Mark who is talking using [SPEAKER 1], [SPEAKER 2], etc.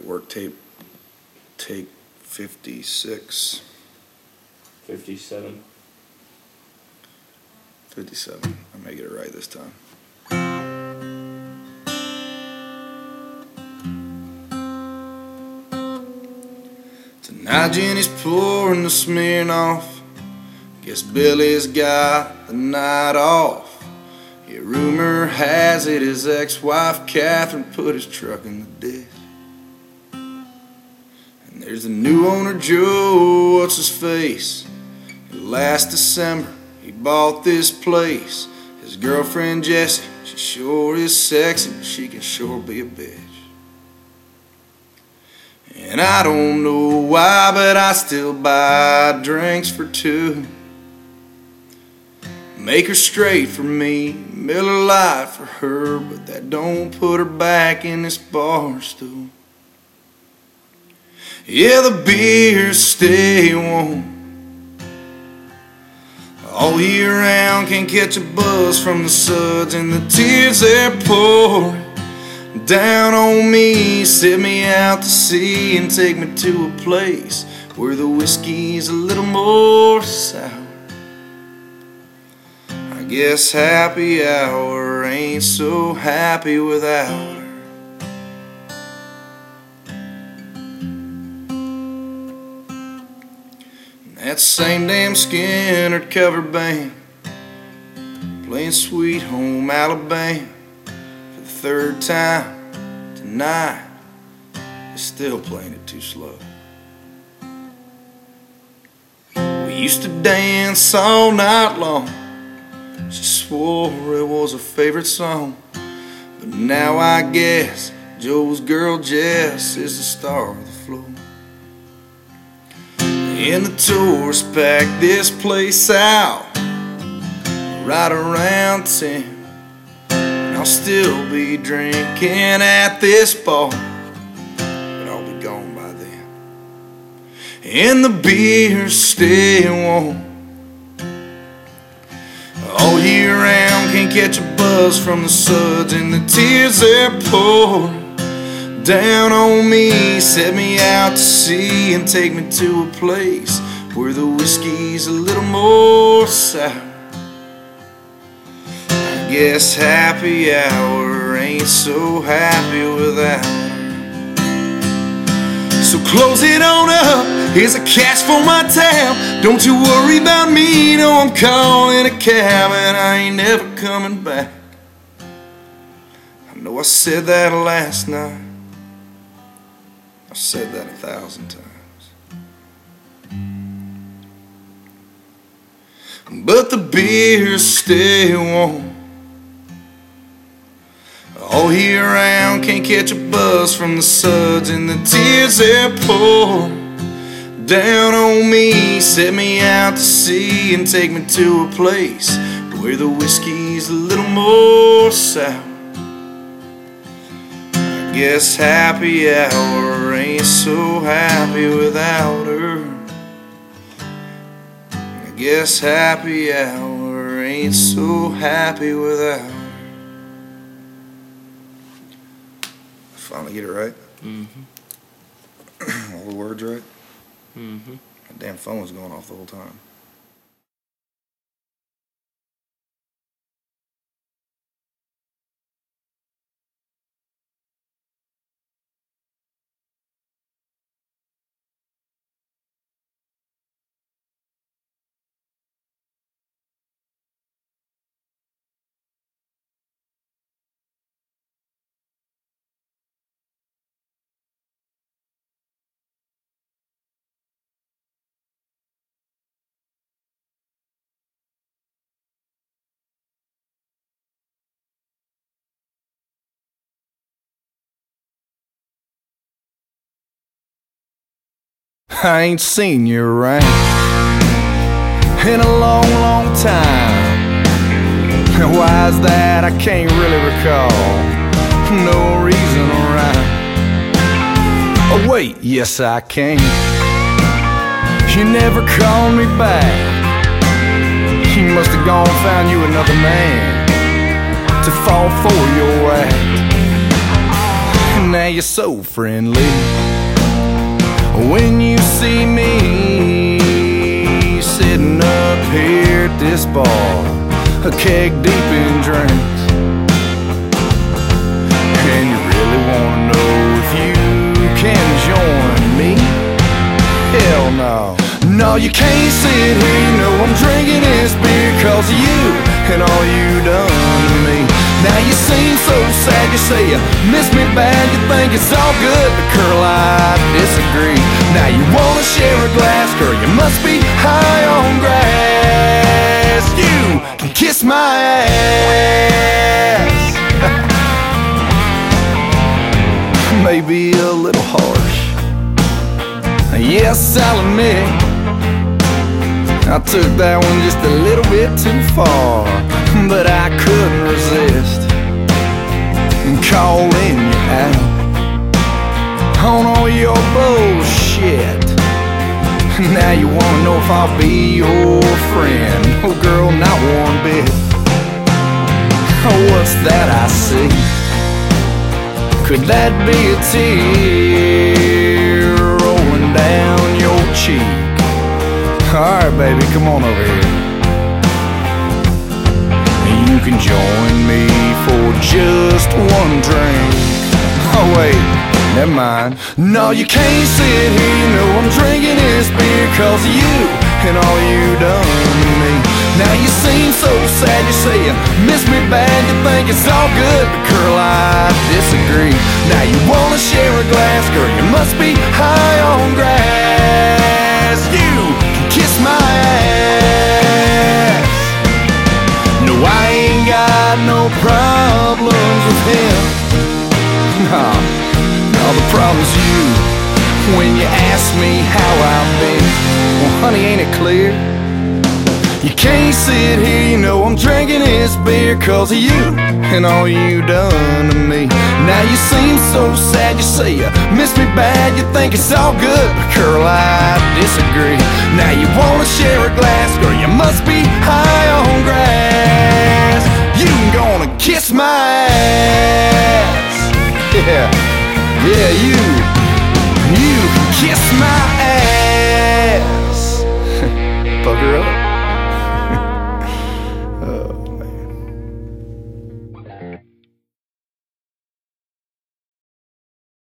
[SPEAKER 1] work tape, take 56.
[SPEAKER 2] 57.
[SPEAKER 1] 57. I may get it right this time. Tonight Jenny's pouring the Smirnoff. Guess Billy's got the night off. Yeah, rumor has it his ex-wife Catherine put his truck in the ditch. And there's the new owner Joe, what's his face? Last December he bought this place. His girlfriend Jessie, she sure is sexy, but she can sure be a bitch. And I don't know why, but I still buy drinks for two. Make her straight for me, Miller Lite for her, but that don't put her back in this bar stool. Yeah, the beers stay warm all year round, can't catch a buzz from the suds, and the tears they're pouring down on me set me out to sea and take me to a place where the whiskey's a little more sour. I guess happy hour ain't so happy without her. That same damn Skinner cover band playing Sweet Home Alabama for the third time tonight. They're still playing it too slow. We used to dance all night long. She swore it was her favorite song, but now I guess Joe's girl Jess is the star of the floor. And the tourists packed this place out right around 10, and I'll still be drinking at this bar, but I'll be gone by then. And the beers stay warm all year round, can't catch a buzz from the suds, and the tears they're pouring down on me set me out to sea and take me to a place where the whiskey's a little more sour. I guess happy hour ain't so happy without her. So close it on up, here's a cash for my tab. Don't you worry about me, no, I'm calling a cab, and I ain't never coming back. I know I said that last night, I've said that 1,000 times. But the beers stay warm all year round, can't catch a buzz from the suds, and the tears they're pouring down on me set me out to sea and take me to a place where the whiskey's a little more sour. I guess happy hour ain't so happy without her. I guess happy hour ain't so happy without her. Finally get it right?
[SPEAKER 2] Mm-hmm.
[SPEAKER 1] All the words right?
[SPEAKER 2] Mm-hmm.
[SPEAKER 1] That damn phone was going off the whole time. I ain't seen you around in a long, long time. Why is that? I can't really recall. No reason or rhyme. Oh wait, yes I can. You never called me back. You must have gone and found you another man to fall for your act. Now you're so friendly. When you see me sitting up here at this bar, a keg deep in drinks, and you really wanna know if you can join me? Hell no. No, you can't sit here, you know I'm drinking this beer cause of you and all you done to me. Now you seem so sad, you say you miss me bad, you think it's all good, but girl, I disagree. Now you wanna share a glass, girl, you must be high on grass. You can kiss my ass. Maybe a little harsh, yes, I'll admit I took that one just a little bit too far, but I couldn't resist calling you out on all your bullshit. Now you wanna know if I'll be your friend? Oh girl, not one bit. Oh, what's that I see? Could that be a tear rolling down your cheek? Alright baby, come on over here. You can join me for just one drink. Oh wait, never mind. No, you can't sit here, you know I'm drinking this beer cause of you and all you done to me. Now you seem so sad, you say you miss me bad, you think it's all good, but girl, I disagree. Now you wanna share a glass, girl, you must be high on grass. You can kiss my ass. No, I ain't got no problems with him. Nah, all the problem's you. When you ask me how I've been, well honey, ain't it clear? You can't sit here, you know I'm drinking this beer cause of you and all you done to me. Now you seem so sad, you say you miss me bad, you think it's all good, but girl, I disagree. Now you wanna share a glass, girl, you must be high on grass. You gonna kiss my ass. Yeah, you